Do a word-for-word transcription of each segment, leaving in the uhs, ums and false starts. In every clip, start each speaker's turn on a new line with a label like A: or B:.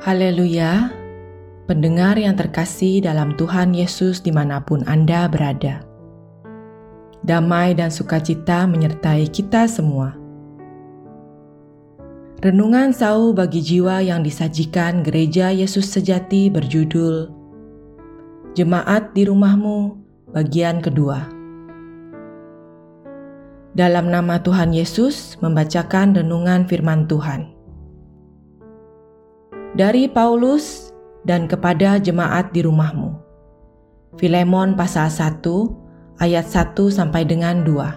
A: Haleluya, pendengar yang terkasih dalam Tuhan Yesus dimanapun Anda berada. Damai dan sukacita menyertai kita semua. Renungan Sau bagi jiwa yang disajikan Gereja Yesus Sejati berjudul Jemaat di Rumahmu, bagian kedua. Dalam nama Tuhan Yesus membacakan renungan firman Tuhan. Dari Paulus dan kepada jemaat di rumahmu. Filemon pasal satu ayat satu sampai dengan dua.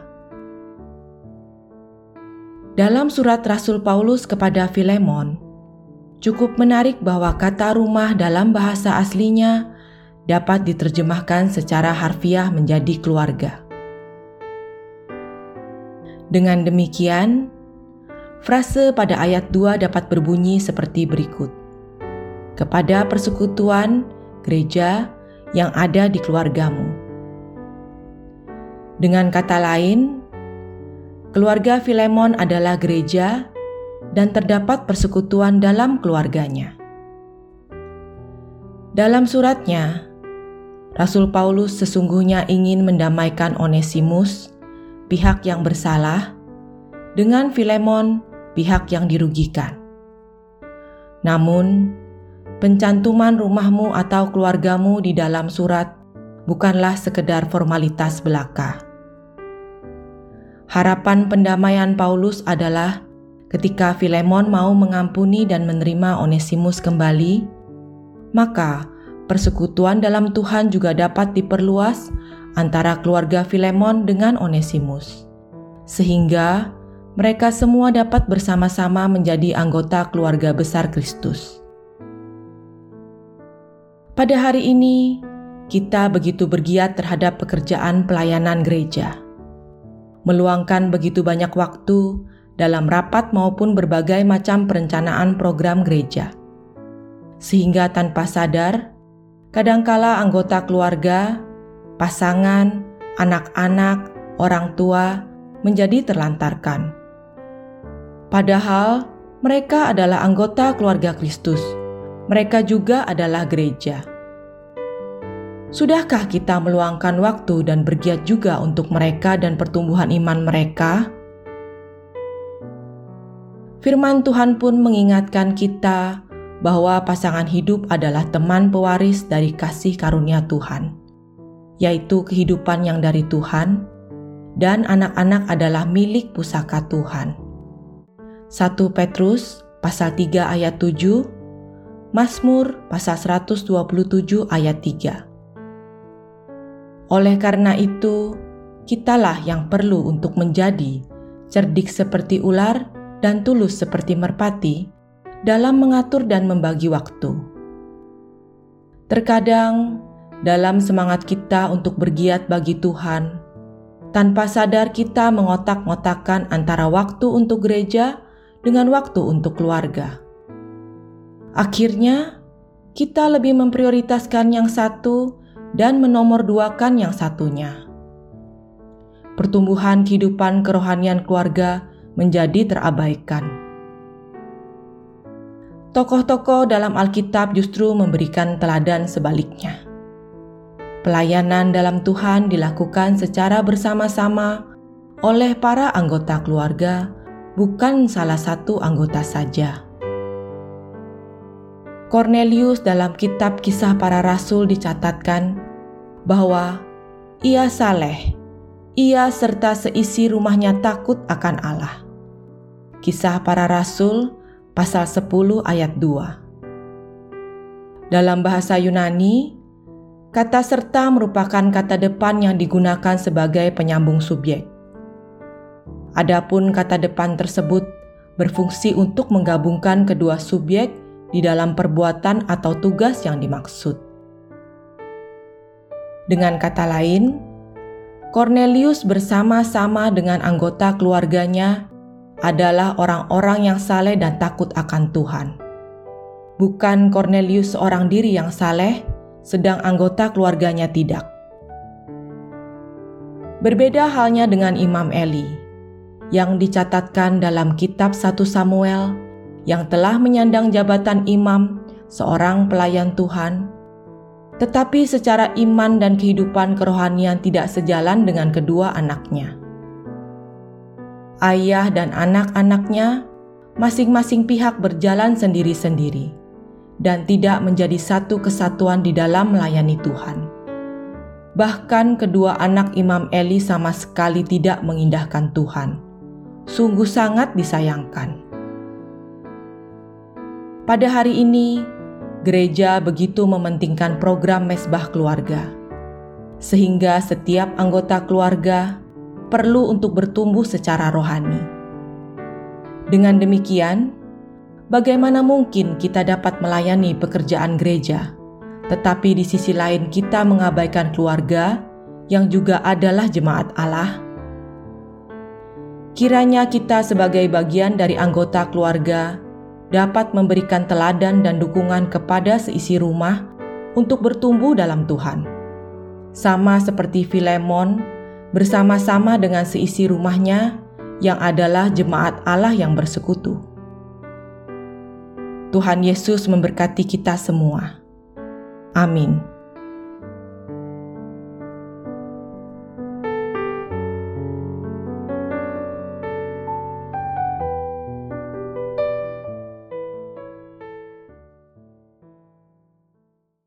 A: Dalam surat Rasul Paulus kepada Filemon, cukup menarik bahwa kata rumah dalam bahasa aslinya dapat diterjemahkan secara harfiah menjadi keluarga. Dengan demikian, frase pada ayat dua dapat berbunyi seperti berikut. Kepada persekutuan gereja yang ada di keluargamu. Dengan kata lain, keluarga Filemon adalah gereja dan terdapat persekutuan dalam keluarganya. Dalam suratnya, Rasul Paulus sesungguhnya ingin mendamaikan Onesimus, pihak yang bersalah, dengan Filemon, pihak yang dirugikan. Namun, pencantuman rumahmu atau keluargamu di dalam surat bukanlah sekedar formalitas belaka. Harapan pendamaian Paulus adalah ketika Filemon mau mengampuni dan menerima Onesimus kembali, maka persekutuan dalam Tuhan juga dapat diperluas antara keluarga Filemon dengan Onesimus, sehingga mereka semua dapat bersama-sama menjadi anggota keluarga besar Kristus. Pada hari ini, kita begitu bergiat terhadap pekerjaan pelayanan gereja. Meluangkan begitu banyak waktu dalam rapat maupun berbagai macam perencanaan program gereja. Sehingga tanpa sadar, kadangkala anggota keluarga, pasangan, anak-anak, orang tua menjadi terlantarkan. Padahal mereka adalah anggota keluarga Kristus. Mereka juga adalah gereja. Sudahkah kita meluangkan waktu dan bergiat juga untuk mereka dan pertumbuhan iman mereka? Firman Tuhan pun mengingatkan kita bahwa pasangan hidup adalah teman pewaris dari kasih karunia Tuhan, yaitu kehidupan yang dari Tuhan, dan anak-anak adalah milik pusaka Tuhan. satu Petrus pasal tiga ayat tujuh, Mazmur pasal seratus dua puluh tujuh ayat tiga. Oleh karena itu, kitalah yang perlu untuk menjadi cerdik seperti ular dan tulus seperti merpati dalam mengatur dan membagi waktu. Terkadang, dalam semangat kita untuk bergiat bagi Tuhan, tanpa sadar kita mengotak-ngotakkan antara waktu untuk gereja dengan waktu untuk keluarga. Akhirnya, kita lebih memprioritaskan yang satu dan menomorduakan yang satunya. Pertumbuhan kehidupan kerohanian keluarga menjadi terabaikan. Tokoh-tokoh dalam Alkitab justru memberikan teladan sebaliknya. Pelayanan dalam Tuhan dilakukan secara bersama-sama oleh para anggota keluarga, bukan salah satu anggota saja. Kornelius dalam kitab Kisah Para Rasul dicatatkan bahwa ia saleh, ia serta seisi rumahnya takut akan Allah. Kisah Para Rasul pasal sepuluh ayat dua. Dalam bahasa Yunani, kata serta merupakan kata depan yang digunakan sebagai penyambung subjek. Adapun kata depan tersebut berfungsi untuk menggabungkan kedua subjek di dalam perbuatan atau tugas yang dimaksud. Dengan kata lain, Kornelius bersama-sama dengan anggota keluarganya adalah orang-orang yang saleh dan takut akan Tuhan. Bukan Kornelius seorang diri yang saleh, sedang anggota keluarganya tidak. Berbeda halnya dengan Imam Eli, yang dicatatkan dalam kitab satu Samuel yang telah menyandang jabatan imam seorang pelayan Tuhan, tetapi secara iman dan kehidupan kerohanian tidak sejalan dengan kedua anaknya. Ayah dan anak-anaknya masing-masing pihak berjalan sendiri-sendiri dan tidak menjadi satu kesatuan di dalam melayani Tuhan. Bahkan kedua anak Imam Eli sama sekali tidak mengindahkan Tuhan. Sungguh sangat disayangkan. Pada hari ini, gereja begitu mementingkan program mesbah keluarga, sehingga setiap anggota keluarga perlu untuk bertumbuh secara rohani. Dengan demikian, bagaimana mungkin kita dapat melayani pekerjaan gereja, tetapi di sisi lain kita mengabaikan keluarga yang juga adalah jemaat Allah? Kiranya kita sebagai bagian dari anggota keluarga dapat memberikan teladan dan dukungan kepada seisi rumah untuk bertumbuh dalam Tuhan. Sama seperti Filemon bersama-sama dengan seisi rumahnya yang adalah jemaat Allah yang bersekutu. Tuhan Yesus memberkati kita semua. Amin.